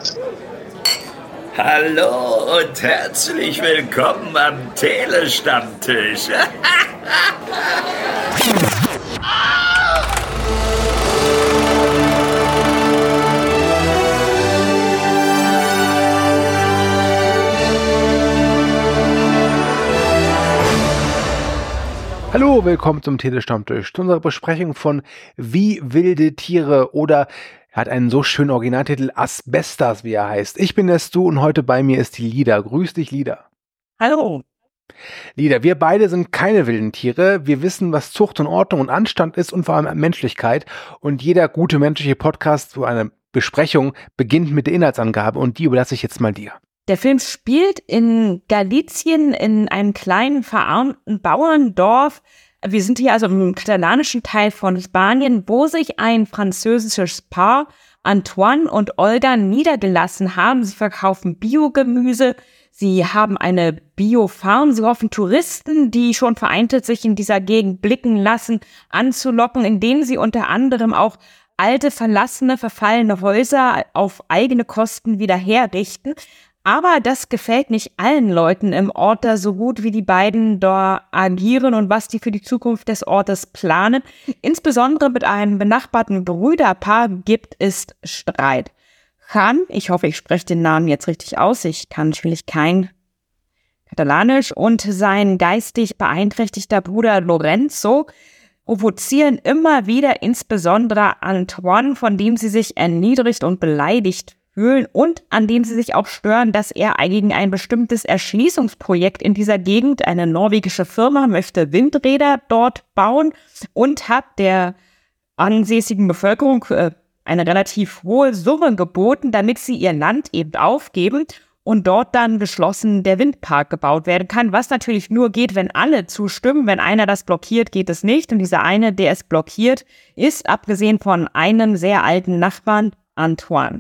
Hallo und herzlich willkommen am Telestammtisch. Hallo, willkommen zum Telestammtisch, zu unserer Besprechung von Wie wilde Tiere oder er hat einen so schönen Originaltitel Asbestas, wie er heißt. Ich bin der Stu und heute bei mir ist die Lida. Grüß dich, Lida. Hallo. Lida, wir beide sind keine wilden Tiere. Wir wissen, was Zucht und Ordnung und Anstand ist und vor allem Menschlichkeit. Und jeder gute menschliche Podcast, so eine Besprechung, beginnt mit der Inhaltsangabe und die überlasse ich jetzt mal dir. Der Film spielt in Galicien in einem kleinen, verarmten Bauerndorf. Wir sind hier also im katalanischen Teil von Spanien, wo sich ein französisches Paar, Antoine und Olga, niedergelassen haben. Sie verkaufen Biogemüse, sie haben eine Biofarm, sie hoffen Touristen, die schon vereinzelt sich in dieser Gegend blicken lassen, anzulocken, indem sie unter anderem auch alte, verlassene, verfallene Häuser auf eigene Kosten wieder herrichten. Aber das gefällt nicht allen Leuten im Ort da so gut, wie die beiden da agieren und was die für die Zukunft des Ortes planen. Insbesondere mit einem benachbarten Brüderpaar gibt es Streit. Juan, ich hoffe, ich spreche den Namen jetzt richtig aus, ich kann natürlich kein Katalanisch, und sein geistig beeinträchtigter Bruder Lorenzo provozieren immer wieder insbesondere Antoine, von dem sie sich erniedrigt und beleidigt fühlen und an dem sie sich auch stören, dass er gegen ein bestimmtes Erschließungsprojekt in dieser Gegend, eine norwegische Firma, möchte Windräder dort bauen und hat der ansässigen Bevölkerung eine relativ hohe Summe geboten, damit sie ihr Land eben aufgeben und dort dann geschlossen der Windpark gebaut werden kann, was natürlich nur geht, wenn alle zustimmen. Wenn einer das blockiert, geht es nicht. Und dieser eine, der es blockiert, ist, abgesehen von einem sehr alten Nachbarn, Antoine.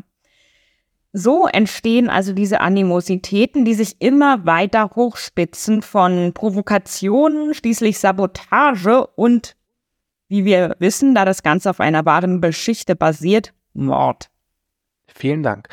So entstehen also diese Animositäten, die sich immer weiter hochspitzen, von Provokationen, schließlich Sabotage und, wie wir wissen, da das Ganze auf einer wahren Geschichte basiert, Mord. Vielen Dank.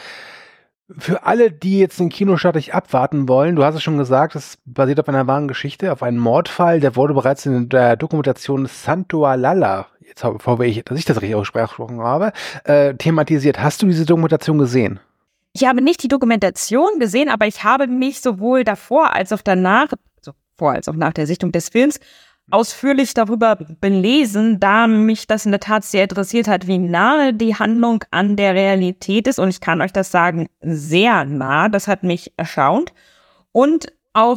Für alle, die jetzt den Kinostart nicht abwarten wollen, du hast es schon gesagt, es basiert auf einer wahren Geschichte, auf einem Mordfall, der wurde bereits in der Dokumentation Santo Lala, jetzt bevor ich das richtig ausgesprochen habe, thematisiert. Hast du diese Dokumentation gesehen? Ich habe nicht die Dokumentation gesehen, aber ich habe mich sowohl davor als auch danach, also vor als auch nach der Sichtung des Films, ausführlich darüber belesen, da mich das in der Tat sehr interessiert hat, wie nahe die Handlung an der Realität ist. Und ich kann euch das sagen, sehr nah. Das hat mich erstaunt. Und auch,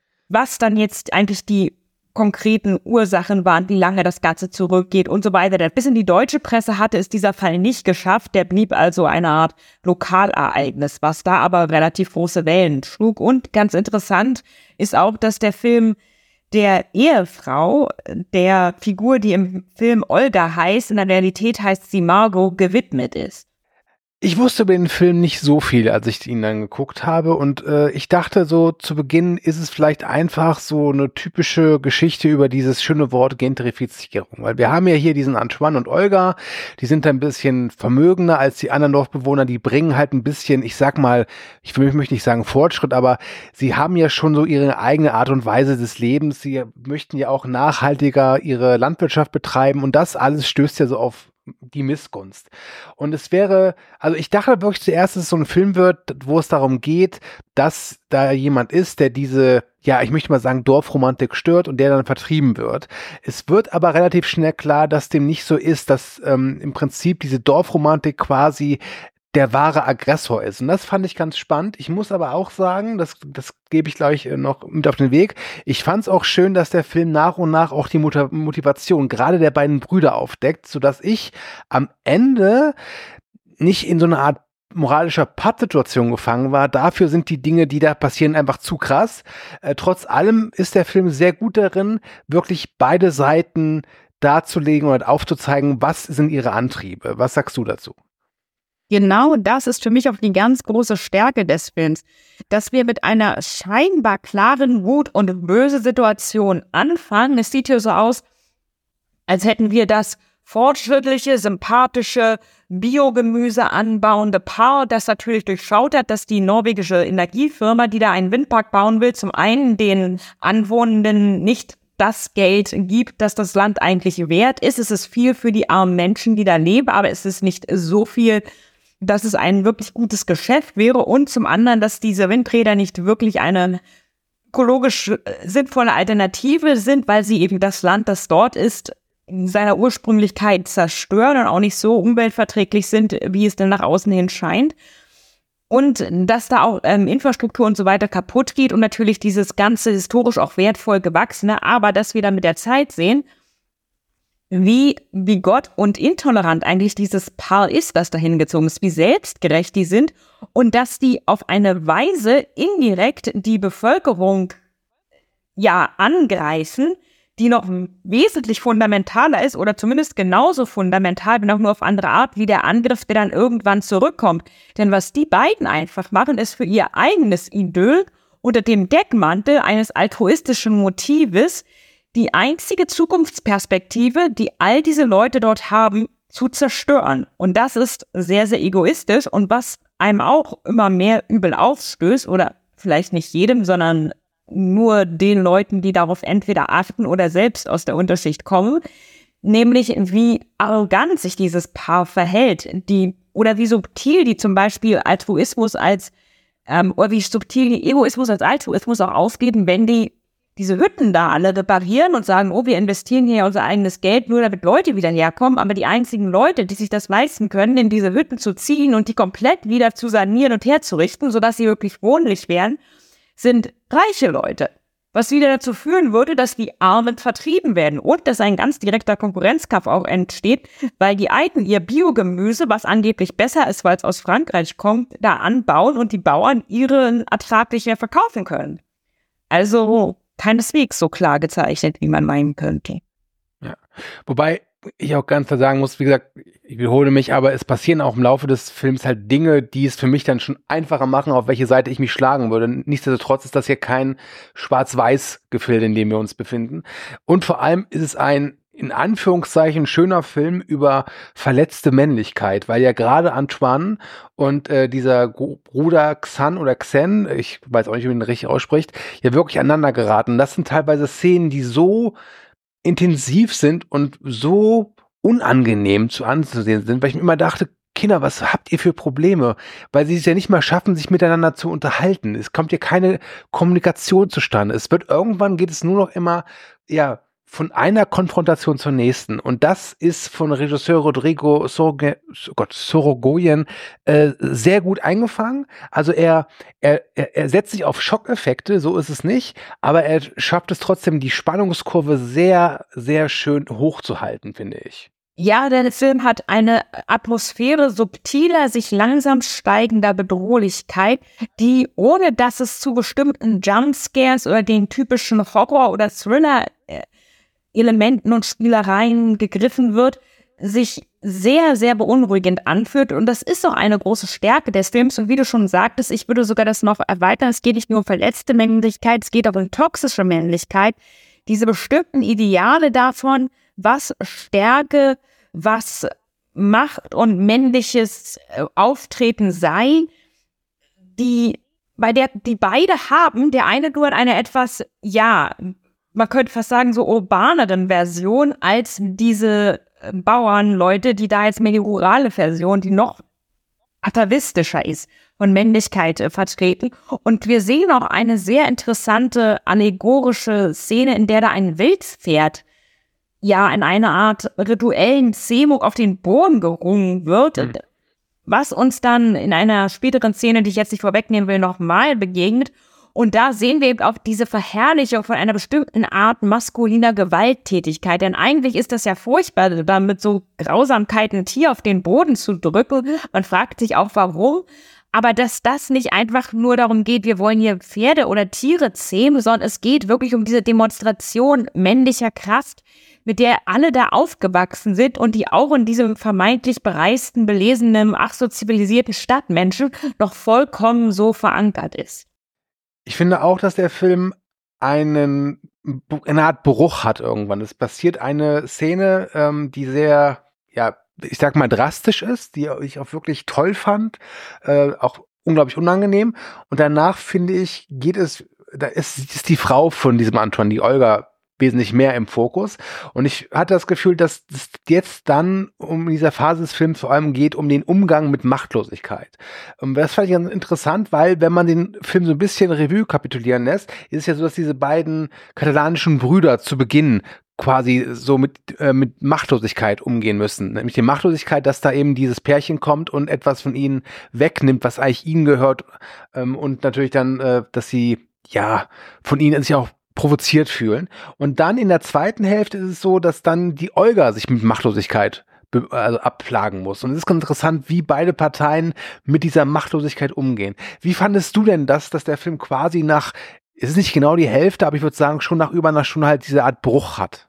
was dann jetzt eigentlich die konkreten Ursachen waren, wie lange das Ganze zurückgeht und so weiter. Bis in die deutsche Presse hatte es dieser Fall nicht geschafft. Der blieb also eine Art Lokalereignis, was da aber relativ große Wellen schlug. Und ganz interessant ist auch, dass der Film der Ehefrau, der Figur, die im Film Olga heißt, in der Realität heißt sie Margot, gewidmet ist. Ich wusste über den Film nicht so viel, als ich ihn dann geguckt habe, und ich dachte so, zu Beginn ist es vielleicht einfach so eine typische Geschichte über dieses schöne Wort Gentrifizierung, weil wir haben ja hier diesen Antoine und Olga, die sind ein bisschen vermögender als die anderen Dorfbewohner, die bringen halt ein bisschen, ich sag mal, ich möchte nicht sagen Fortschritt, aber sie haben ja schon so ihre eigene Art und Weise des Lebens, sie möchten ja auch nachhaltiger ihre Landwirtschaft betreiben und das alles stößt ja so auf die Missgunst. Und es wäre, also ich dachte wirklich zuerst, dass es so ein Film wird, wo es darum geht, dass da jemand ist, der diese, ja, ich möchte mal sagen, Dorfromantik stört und der dann vertrieben wird. Es wird aber relativ schnell klar, dass dem nicht so ist, dass im Prinzip diese Dorfromantik quasi der wahre Aggressor ist. Und das fand ich ganz spannend. Ich muss aber auch sagen, das gebe ich gleich noch mit auf den Weg. Ich fand es auch schön, dass der Film nach und nach auch die Motivation gerade der beiden Brüder aufdeckt, sodass ich am Ende nicht in so eine Art moralischer Pattsituation gefangen war. Dafür sind die Dinge, die da passieren, einfach zu krass. Trotz allem ist der Film sehr gut darin, wirklich beide Seiten darzulegen und aufzuzeigen, was sind ihre Antriebe. Was sagst du dazu? Genau das ist für mich auch die ganz große Stärke des Films, dass wir mit einer scheinbar klaren Wut- und böse Situation anfangen. Es sieht hier so aus, als hätten wir das fortschrittliche, sympathische, Biogemüse anbauende Paar, das natürlich durchschaut hat, dass die norwegische Energiefirma, die da einen Windpark bauen will, zum einen den Anwohnenden nicht das Geld gibt, das das Land eigentlich wert ist. Es ist viel für die armen Menschen, die da leben, aber es ist nicht so viel, dass es ein wirklich gutes Geschäft wäre. Und zum anderen, dass diese Windräder nicht wirklich eine ökologisch sinnvolle Alternative sind, weil sie eben das Land, das dort ist, in seiner Ursprünglichkeit zerstören und auch nicht so umweltverträglich sind, wie es denn nach außen hin scheint. Und dass da auch Infrastruktur und so weiter kaputt geht und natürlich dieses ganze historisch auch wertvoll gewachsene, aber dass wir dann mit der Zeit sehen, wie bigott und intolerant eigentlich dieses Paar ist, das dahin gezogen ist, wie selbstgerecht die sind und dass die auf eine Weise indirekt die Bevölkerung angreifen, die noch wesentlich fundamentaler ist oder zumindest genauso fundamental, wenn auch nur auf andere Art, wie der Angriff, der dann irgendwann zurückkommt. Denn was die beiden einfach machen, ist für ihr eigenes Idyll unter dem Deckmantel eines altruistischen Motives die einzige Zukunftsperspektive, die all diese Leute dort haben, zu zerstören. Und das ist sehr, sehr egoistisch und was einem auch immer mehr übel aufstößt oder vielleicht nicht jedem, sondern nur den Leuten, die darauf entweder achten oder selbst aus der Unterschicht kommen, nämlich wie arrogant sich dieses Paar verhält, oder wie subtil die zum Beispiel Altruismus oder wie subtil die Egoismus als Altruismus auch aufgeben, wenn die diese Hütten da alle reparieren und sagen, oh, wir investieren hier unser eigenes Geld, nur damit Leute wieder herkommen, aber die einzigen Leute, die sich das leisten können, in diese Hütten zu ziehen und die komplett wieder zu sanieren und herzurichten, sodass sie wirklich wohnlich werden, sind reiche Leute, was wieder dazu führen würde, dass die Armen vertrieben werden und dass ein ganz direkter Konkurrenzkampf auch entsteht, weil die einen ihr Biogemüse, was angeblich besser ist, weil es aus Frankreich kommt, da anbauen und die Bauern ihren Ertrag nicht mehr verkaufen können. Also keineswegs so klar gezeichnet, wie man meinen könnte. Ja, wobei ich auch ganz klar sagen muss, wie gesagt, ich wiederhole mich, aber es passieren auch im Laufe des Films halt Dinge, die es für mich dann schon einfacher machen, auf welche Seite ich mich schlagen würde. Nichtsdestotrotz ist das hier kein Schwarz-Weiß-Gefilde, in dem wir uns befinden. Und vor allem ist es ein, in Anführungszeichen, schöner Film über verletzte Männlichkeit, weil ja gerade Antoine und dieser Bruder Xan oder Xen, ich weiß auch nicht, wie man ihn richtig ausspricht, ja wirklich aneinander geraten. Das sind teilweise Szenen, die so intensiv sind und so unangenehm anzusehen sind, weil ich mir immer dachte, Kinder, was habt ihr für Probleme? Weil sie es ja nicht mal schaffen, sich miteinander zu unterhalten. Es kommt ja keine Kommunikation zustande. Irgendwann geht es nur noch immer, von einer Konfrontation zur nächsten. Und das ist von Regisseur Rodrigo Sorogoyen sehr gut eingefangen. Also er setzt sich auf Schockeffekte, so ist es nicht, aber er schafft es trotzdem, die Spannungskurve sehr, sehr schön hochzuhalten, finde ich. Ja, der Film hat eine Atmosphäre subtiler, sich langsam steigender Bedrohlichkeit, die, ohne dass es zu bestimmten Jumpscares oder den typischen Horror- oder Thriller-Elementen und Spielereien gegriffen wird, sich sehr, sehr beunruhigend anfühlt. Und das ist auch eine große Stärke des Films. Und wie du schon sagtest, ich würde sogar das noch erweitern. Es geht nicht nur um verletzte Männlichkeit, es geht auch um toxische Männlichkeit. Diese bestimmten Ideale davon, was Stärke, was Macht und männliches Auftreten sei, die beide haben, der eine nur in einer etwas, man könnte fast sagen, so urbaneren Version als diese Bauernleute, die da jetzt mehr die rurale Version, die noch atavistischer ist, von Männlichkeit vertreten. Und wir sehen auch eine sehr interessante allegorische Szene, in der da ein Wildpferd in einer Art rituellen Zähmung auf den Boden gerungen wird, was uns dann in einer späteren Szene, die ich jetzt nicht vorwegnehmen will, nochmal begegnet. Und da sehen wir eben auch diese Verherrlichung von einer bestimmten Art maskuliner Gewalttätigkeit. Denn eigentlich ist das ja furchtbar, da mit so Grausamkeiten ein Tier auf den Boden zu drücken. Man fragt sich auch, warum. Aber dass das nicht einfach nur darum geht, wir wollen hier Pferde oder Tiere zähmen, sondern es geht wirklich um diese Demonstration männlicher Kraft, mit der alle da aufgewachsen sind und die auch in diesem vermeintlich bereisten, belesenen, ach so zivilisierten Stadtmenschen noch vollkommen so verankert ist. Ich finde auch, dass der Film eine Art Bruch hat irgendwann. Es passiert eine Szene, die sehr, ja, ich sag mal drastisch ist, die ich auch wirklich toll fand, auch unglaublich unangenehm. Und danach, finde ich, da ist die Frau von diesem Antoine, die Olga, wesentlich mehr im Fokus. Und ich hatte das Gefühl, dass es jetzt dann in dieser Phase des Films vor allem geht um den Umgang mit Machtlosigkeit. Und das fand ich ganz interessant, weil wenn man den Film so ein bisschen Revue kapitulieren lässt, ist es ja so, dass diese beiden katalanischen Brüder zu Beginn quasi so mit Machtlosigkeit umgehen müssen. Nämlich die Machtlosigkeit, dass da eben dieses Pärchen kommt und etwas von ihnen wegnimmt, was eigentlich ihnen gehört. Und natürlich dann, dass sie ja von ihnen sich auch provoziert fühlen. Und dann in der zweiten Hälfte ist es so, dass dann die Olga sich mit Machtlosigkeit abplagen muss. Und es ist ganz interessant, wie beide Parteien mit dieser Machtlosigkeit umgehen. Wie fandest du denn das, dass der Film quasi es ist nicht genau die Hälfte, aber ich würde sagen, schon nach über einer Stunde halt diese Art Bruch hat?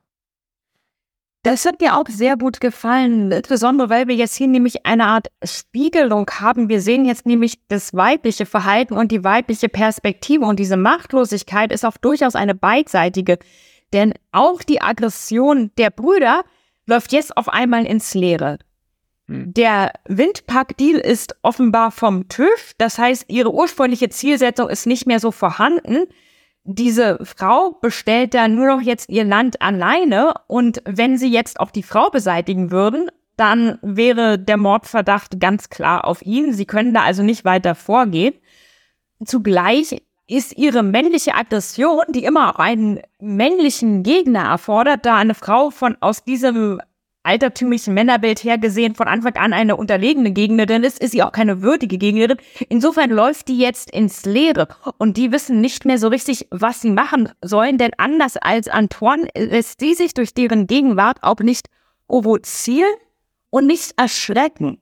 Das hat mir auch sehr gut gefallen, insbesondere weil wir jetzt hier nämlich eine Art Spiegelung haben. Wir sehen jetzt nämlich das weibliche Verhalten und die weibliche Perspektive, und diese Machtlosigkeit ist auch durchaus eine beidseitige, denn auch die Aggression der Brüder läuft jetzt auf einmal ins Leere. Der Windpark-Deal ist offenbar vom Tisch, das heißt, ihre ursprüngliche Zielsetzung ist nicht mehr so vorhanden. Diese Frau bestellt dann nur noch jetzt ihr Land alleine, und wenn sie jetzt auch die Frau beseitigen würden, dann wäre der Mordverdacht ganz klar auf ihn. Sie können da also nicht weiter vorgehen. Zugleich ist ihre männliche Aggression, die immer auch einen männlichen Gegner erfordert, da eine Frau aus diesem altertümlichen Männerbild her gesehen von Anfang an eine unterlegene Gegnerin ist sie auch keine würdige Gegnerin. Insofern läuft die jetzt ins Leere, und die wissen nicht mehr so richtig, was sie machen sollen, denn anders als Antoine lässt sie sich durch deren Gegenwart auch nicht provozieren und nicht erschrecken.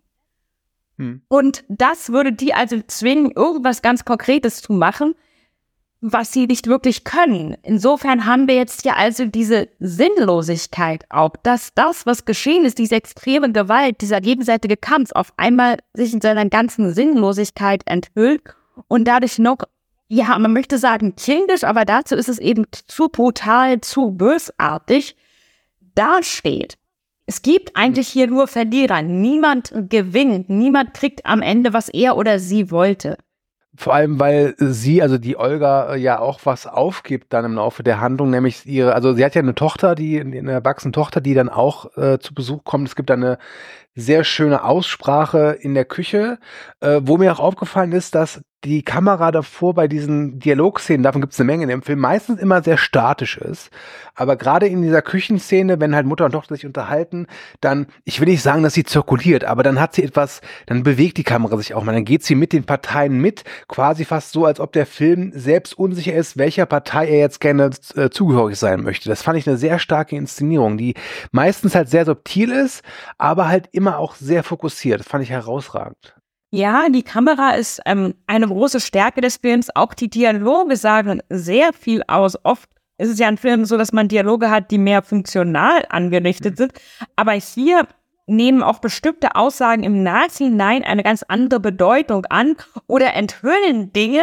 Und das würde die also zwingen, irgendwas ganz Konkretes zu machen, was sie nicht wirklich können. Insofern haben wir jetzt ja also diese Sinnlosigkeit auch, dass das, was geschehen ist, diese extreme Gewalt, dieser gegenseitige Kampf auf einmal sich in seiner ganzen Sinnlosigkeit enthüllt und dadurch noch, ja, man möchte sagen kindisch, aber dazu ist es eben zu brutal, zu bösartig dasteht. Es gibt eigentlich hier nur Verlierer. Niemand gewinnt, niemand kriegt am Ende, was er oder sie wollte. Vor allem, weil sie, also die Olga, ja auch was aufgibt dann im Laufe der Handlung, nämlich also sie hat ja eine Tochter, eine erwachsene Tochter, die dann auch zu Besuch kommt. Es gibt eine sehr schöne Aussprache in der Küche, wo mir auch aufgefallen ist, dass die Kamera davor bei diesen Dialogszenen, davon gibt es eine Menge in dem Film, meistens immer sehr statisch ist. Aber gerade in dieser Küchenszene, wenn halt Mutter und Tochter sich unterhalten, dann, ich will nicht sagen, dass sie zirkuliert, aber dann hat sie dann bewegt die Kamera sich auch mal, dann geht sie mit den Parteien mit, quasi fast so, als ob der Film selbst unsicher ist, welcher Partei er jetzt gerne zugehörig sein möchte. Das fand ich eine sehr starke Inszenierung, die meistens halt sehr subtil ist, aber halt immer auch sehr fokussiert. Das fand ich herausragend. Ja, die Kamera ist eine große Stärke des Films. Auch die Dialoge sagen sehr viel aus. Oft ist es ja ein Film so, dass man Dialoge hat, die mehr funktional angerichtet sind. Aber hier nehmen auch bestimmte Aussagen im Nachhinein eine ganz andere Bedeutung an oder enthüllen Dinge,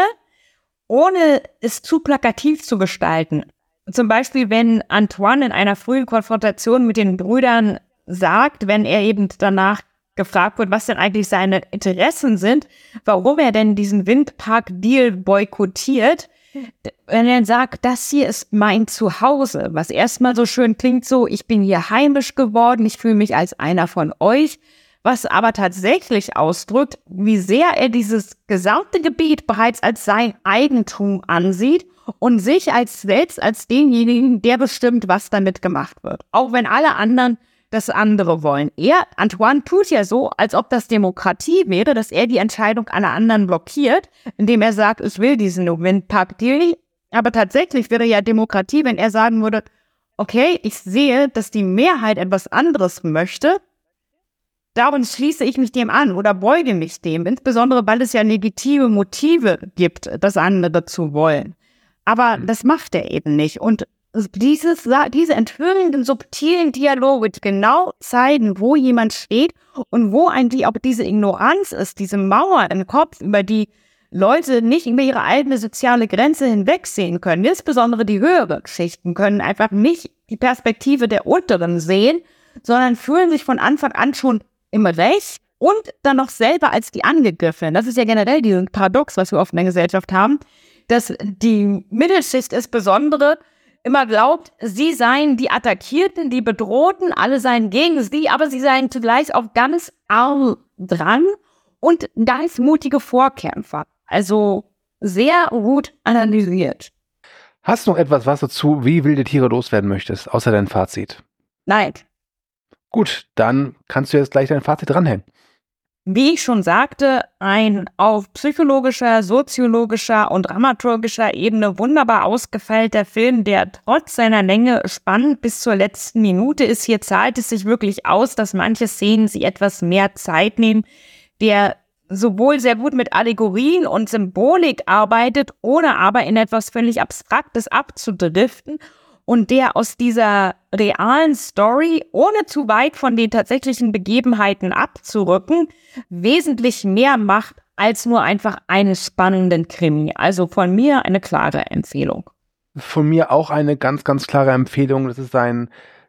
ohne es zu plakativ zu gestalten. Zum Beispiel, wenn Antoine in einer frühen Konfrontation mit den Brüdern sagt, wenn er eben danach gefragt wird, was denn eigentlich seine Interessen sind, warum er denn diesen Windpark-Deal boykottiert, wenn er sagt, das hier ist mein Zuhause, was erstmal so schön klingt, so, ich bin hier heimisch geworden, ich fühle mich als einer von euch, was aber tatsächlich ausdrückt, wie sehr er dieses gesamte Gebiet bereits als sein Eigentum ansieht und sich selbst als denjenigen, der bestimmt, was damit gemacht wird. Auch wenn alle anderen das andere wollen. Antoine tut ja so, als ob das Demokratie wäre, dass er die Entscheidung aller anderen blockiert, indem er sagt, ich will diesen Windpark-Deal. Aber tatsächlich wäre ja Demokratie, wenn er sagen würde, okay, ich sehe, dass die Mehrheit etwas anderes möchte, darum schließe ich mich dem an oder beuge mich dem, insbesondere weil es ja legitime Motive gibt, das andere zu wollen. Aber das macht er eben nicht. Und diese enthüllenden, subtilen Dialoge genau zeigen, wo jemand steht und wo eigentlich auch diese Ignoranz ist, diese Mauer im Kopf, über die Leute nicht über ihre eigene soziale Grenze hinwegsehen können. Insbesondere die höheren Schichten können einfach nicht die Perspektive der unteren sehen, sondern fühlen sich von Anfang an schon im Recht und dann noch selber als die Angegriffenen. Das ist ja generell dieses Paradox, was wir oft in der Gesellschaft haben, dass die Mittelschicht insbesondere immer glaubt, sie seien die Attackierten, die Bedrohten, alle seien gegen sie, aber sie seien zugleich auch ganz arm dran und ganz mutige Vorkämpfer. Also sehr gut analysiert. Hast du noch etwas, was du zu Wie wilde Tiere loswerden möchtest, außer dein Fazit? Nein. Gut, dann kannst du jetzt gleich dein Fazit dranhängen. Wie ich schon sagte, ein auf psychologischer, soziologischer und dramaturgischer Ebene wunderbar ausgefeilter Film, der trotz seiner Länge spannend bis zur letzten Minute ist. Hier zahlt es sich wirklich aus, dass manche Szenen sich etwas mehr Zeit nehmen, der sowohl sehr gut mit Allegorien und Symbolik arbeitet, ohne aber in etwas völlig Abstraktes abzudriften und der aus dieser realen Story, ohne zu weit von den tatsächlichen Begebenheiten abzurücken, wesentlich mehr macht als nur einfach einen spannenden Krimi. Also von mir eine klare Empfehlung. Von mir auch eine ganz, ganz klare Empfehlung. Das ist ein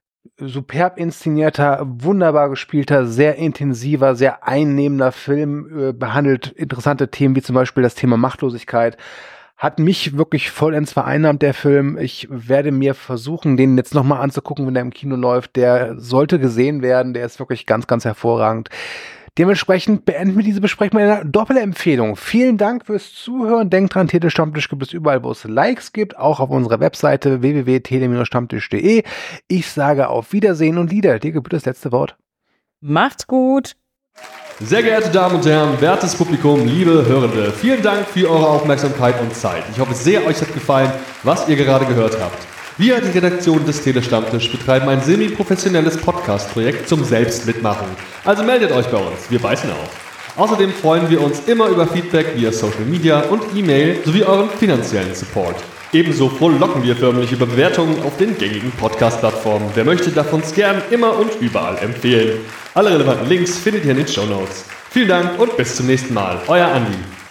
superb inszenierter, wunderbar gespielter, sehr intensiver, sehr einnehmender Film, behandelt interessante Themen wie zum Beispiel das Thema Machtlosigkeit. Hat mich wirklich vollends vereinnahmt, der Film. Ich werde mir versuchen, den jetzt nochmal anzugucken, wenn der im Kino läuft. Der sollte gesehen werden. Der ist wirklich ganz, ganz hervorragend. Dementsprechend beenden wir diese Besprechung mit einer Doppelempfehlung. Vielen Dank fürs Zuhören. Denkt dran, Telestammtisch gibt es überall, wo es Likes gibt, auch auf unserer Webseite www.tele-stammtisch.de. Ich sage auf Wiedersehen und Lieder. Dir gebührt das letzte Wort. Macht's gut. Sehr geehrte Damen und Herren, wertes Publikum, liebe Hörende, vielen Dank für eure Aufmerksamkeit und Zeit. Ich hoffe sehr, euch hat gefallen, was ihr gerade gehört habt. Wir, die Redaktion des Telestammtisch, betreiben ein semi-professionelles Podcast-Projekt zum Selbstmitmachen. Also meldet euch bei uns, wir beißen auf. Außerdem freuen wir uns immer über Feedback via Social Media und E-Mail sowie euren finanziellen Support. Ebenso frohlocken wir förmlich über Bewertungen auf den gängigen Podcast-Plattformen. Wer möchte, darf uns gern immer und überall empfehlen. Alle relevanten Links findet ihr in den Shownotes. Vielen Dank und bis zum nächsten Mal. Euer Andi.